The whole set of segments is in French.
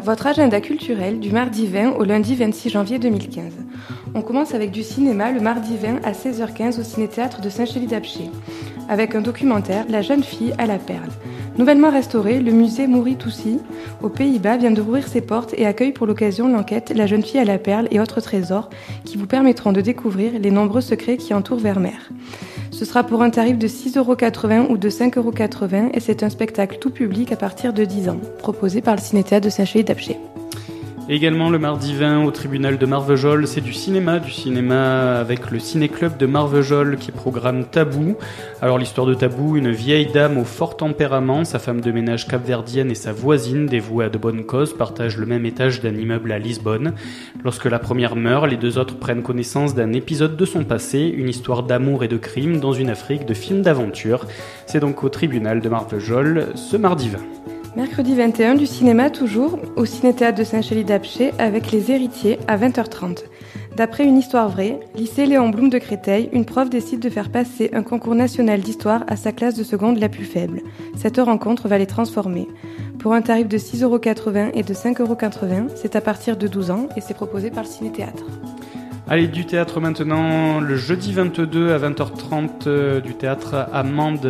votre agenda culturel du mardi 20 au lundi 26 janvier 2015. On commence avec du cinéma le mardi 20 à 16h15 au Ciné-Théâtre de Saint-Chély-d'Apcher, avec un documentaire La jeune fille à la perle. Nouvellement restauré, le musée Maury-Toussy, aux Pays-Bas, vient de rouvrir ses portes et accueille pour l'occasion l'enquête La jeune fille à la perle et autres trésors qui vous permettront de découvrir les nombreux secrets qui entourent Vermeer. Ce sera pour un tarif de 6,80 € ou de 5,80 € et c'est un spectacle tout public à partir de 10 ans, proposé par le Ciné-Théâtre de Saint-Chély-d'Apcher. Également le mardi 20 au tribunal de Marvejols, c'est du cinéma avec le ciné-club de Marvejols qui programme Tabou. Alors l'histoire de Tabou, une vieille dame au fort tempérament, sa femme de ménage capverdienne et sa voisine dévouée à de bonnes causes partagent le même étage d'un immeuble à Lisbonne. Lorsque la première meurt, les deux autres prennent connaissance d'un épisode de son passé, une histoire d'amour et de crime dans une Afrique de films d'aventure. C'est donc au tribunal de Marvejols ce mardi 20. Mercredi 21, du cinéma toujours, au Ciné-Théâtre de Saint-Chély-d'Apcher avec Les Héritiers à 20h30. D'après une histoire vraie, lycée Léon Blum de Créteil, une prof décide de faire passer un concours national d'histoire à sa classe de seconde la plus faible. Cette rencontre va les transformer. Pour un tarif de 6,80 € et de 5,80 €, c'est à partir de 12 ans et c'est proposé par le Ciné-Théâtre. Allez, du théâtre maintenant, le jeudi 22 à 20h30 du théâtre Amande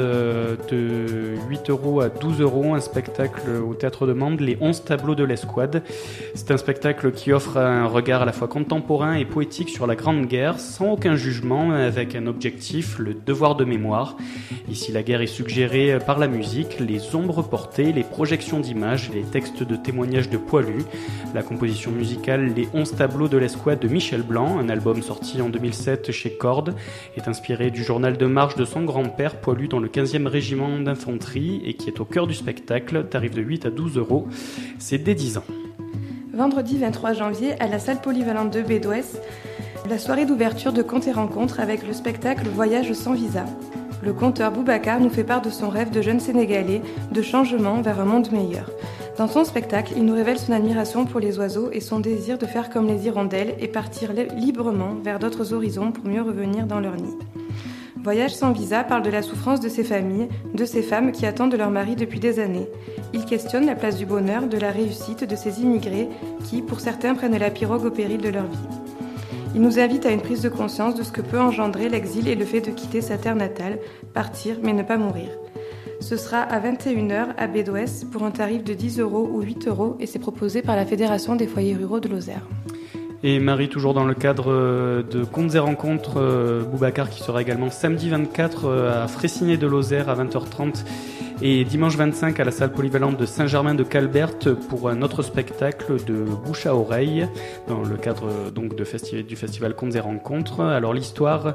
de 8 € à 12 €, un spectacle au théâtre de Mende, les 11 tableaux de l'Escouade. C'est un spectacle qui offre un regard à la fois contemporain et poétique sur la Grande Guerre, sans aucun jugement, avec un objectif, le devoir de mémoire. Ici, la guerre est suggérée par la musique, les ombres portées, les projections d'images, les textes de témoignages de poilus. La composition musicale, les 11 tableaux de l'Escouade de Michel Blanc, un album sorti en 2007 chez Cord, est inspiré du journal de marche de son grand-père, poilu dans le 15e régiment d'infanterie et qui est au cœur du spectacle, tarif de 8 à 12 €. C'est dès 10 ans. Vendredi 23 janvier, à la salle polyvalente de Bédoès, la soirée d'ouverture de Contes et Rencontres avec le spectacle Voyage sans visa. Le conteur Boubacar nous fait part de son rêve de jeune Sénégalais, de changement vers un monde meilleur. Dans son spectacle, il nous révèle son admiration pour les oiseaux et son désir de faire comme les hirondelles et partir librement vers d'autres horizons pour mieux revenir dans leur nid. Voyage sans visa parle de la souffrance de ces familles, de ces femmes qui attendent leur mari depuis des années. Il questionne la place du bonheur, de la réussite de ces immigrés qui, pour certains, prennent la pirogue au péril de leur vie. Il nous invite à une prise de conscience de ce que peut engendrer l'exil et le fait de quitter sa terre natale, partir mais ne pas mourir. Ce sera à 21h à Bédoès pour un tarif de 10 € ou 8 € et c'est proposé par la Fédération des foyers ruraux de Lozère. Et Marie, toujours dans le cadre de Contes et Rencontres, Boubacar qui sera également samedi 24 à Fraissinet de Lozère à 20h30 et dimanche 25 à la salle polyvalente de Saint-Germain de Calberte pour un autre spectacle de bouche à oreille dans le cadre donc du festival Contes et Rencontres. Alors l'histoire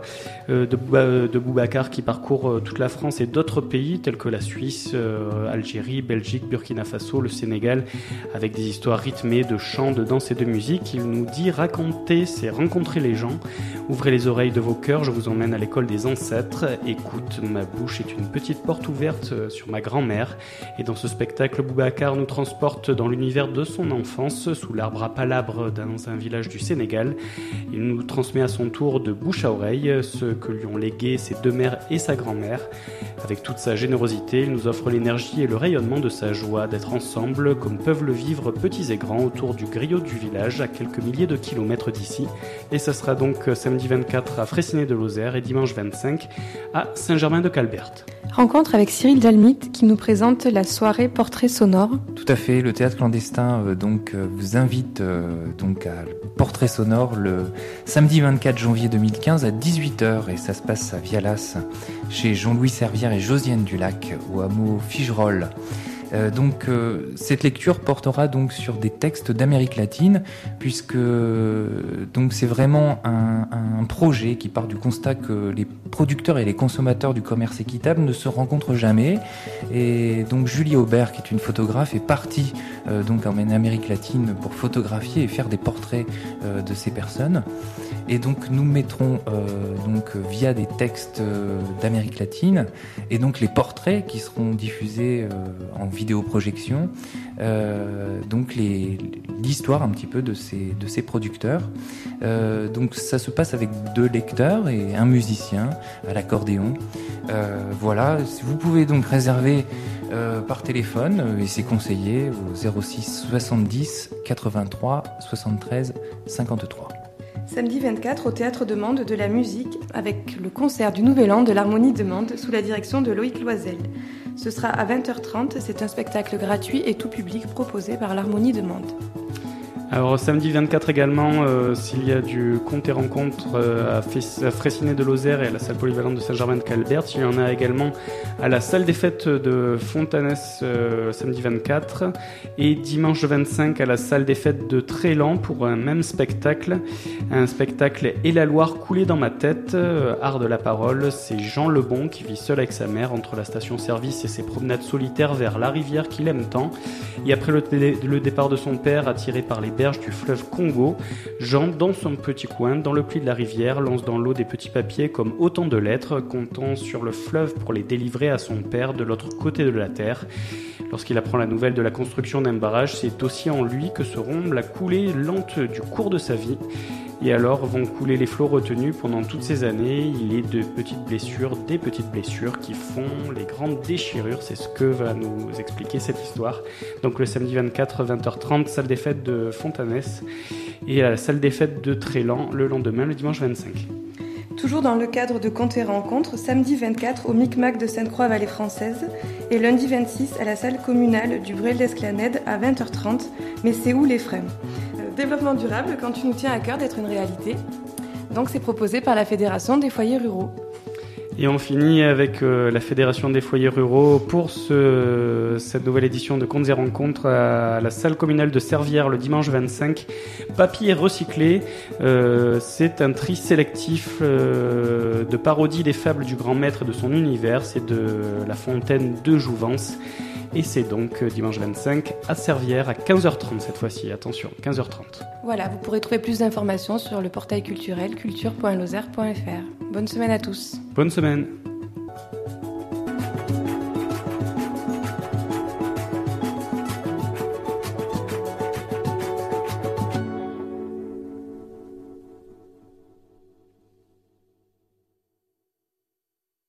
de Boubacar qui parcourt toute la France et d'autres pays tels que la Suisse, Algérie, Belgique, Burkina Faso, le Sénégal, avec des histoires rythmées de chants, de danse et de musique. Il nous dit raconter, c'est rencontrer les gens. Ouvrez les oreilles de vos cœurs, je vous emmène à l'école des ancêtres. Écoute, ma bouche est une petite porte ouverte sur ma grand-mère. Et dans ce spectacle, Boubacar nous transporte dans l'univers de son enfance, sous l'arbre à palabres dans un village du Sénégal. Il nous transmet à son tour de bouche à oreille ce que lui ont légué ses deux mères et sa grand-mère. Avec toute sa générosité, il nous offre l'énergie et le rayonnement de sa joie d'être ensemble, comme peuvent le vivre petits et grands autour du griot du village, à quelques milliers de kilomètres d'ici. Et ça sera donc samedi 24 à Fraissinet de Lozère et dimanche 25 à Saint-Germain de Calberte. Rencontre avec Cyril Dalmite qui nous présente la soirée Portrait sonore. Tout à fait, le théâtre clandestin vous invite donc à Portrait sonore le samedi 24 janvier 2015 à 18h et ça se passe à Vialas chez Jean-Louis Servière et Josiane Dulac au hameau Figerolles. Cette lecture portera donc sur des textes d'Amérique latine, puisque donc c'est vraiment un projet qui part du constat que les producteurs et les consommateurs du commerce équitable ne se rencontrent jamais. Et donc Julie Aubert, qui est une photographe, est partie donc en Amérique latine pour photographier et faire des portraits de ces personnes. Et donc nous mettrons via des textes d'Amérique latine et donc les portraits qui seront diffusés en vidéoprojection, donc l'histoire un petit peu de ces producteurs. Donc ça se passe avec 2 lecteurs et un musicien à l'accordéon. Voilà, vous pouvez donc réserver par téléphone, et c'est conseillé au 06 70 83 73 53. Samedi 24 au Théâtre de Mende de la musique avec le concert du Nouvel An de l'Harmonie de Mende sous la direction de Loïc Loisel. Ce sera à 20h30, c'est un spectacle gratuit et tout public proposé par l'Harmonie de Mende. Alors samedi 24 également, s'il y a du conte et rencontre à Fraissinet de Lozère et à la salle polyvalente de Saint-Germain-de-Calbert, il y en a également à la salle des fêtes de Fontanès samedi 24 et dimanche 25 à la salle des fêtes de Trélan pour un même spectacle. Un spectacle Et la Loire coulée dans ma tête, art de la parole. C'est Jean Lebon qui vit seul avec sa mère entre la station-service et ses promenades solitaires vers la rivière qu'il aime tant. Et après le départ de son père, attiré par les berges du fleuve Congo, Jean, dans son petit coin, dans le pli de la rivière, lance dans l'eau des petits papiers comme autant de lettres, comptant sur le fleuve pour les délivrer à son père de l'autre côté de la terre. Lorsqu'il apprend la nouvelle de la construction d'un barrage, c'est aussi en lui que se rompt la coulée lente du cours de sa vie. Et alors vont couler les flots retenus pendant toutes ces années. Il est de petites blessures, des petites blessures qui font les grandes déchirures. C'est ce que va nous expliquer cette histoire. Donc le samedi 24, 20h30, salle des fêtes de Fontanès et à la salle des fêtes de Trélan le lendemain, le dimanche 25. Toujours dans le cadre de Contes et Rencontres, samedi 24 au Micmac de Sainte-Croix-Vallée Française et lundi 26 à la salle communale du Bruel d'Esclanède à 20h30. Mais c'est où les frais ? Développement durable quand tu nous tiens à cœur d'être une réalité. Donc c'est proposé par la Fédération des foyers ruraux. Et on finit avec la Fédération des foyers ruraux pour cette nouvelle édition de Contes et Rencontres à la salle communale de Servières le dimanche 25. Papier recyclé, c'est un tri sélectif de parodie des fables du grand maître et de son univers. C'est de La Fontaine de Jouvence. Et c'est donc dimanche 25 à Servières à 15h30 cette fois-ci. Attention, 15h30. Voilà, vous pourrez trouver plus d'informations sur le portail culturel culture.lozère.fr. Bonne semaine à tous. Bonne semaine.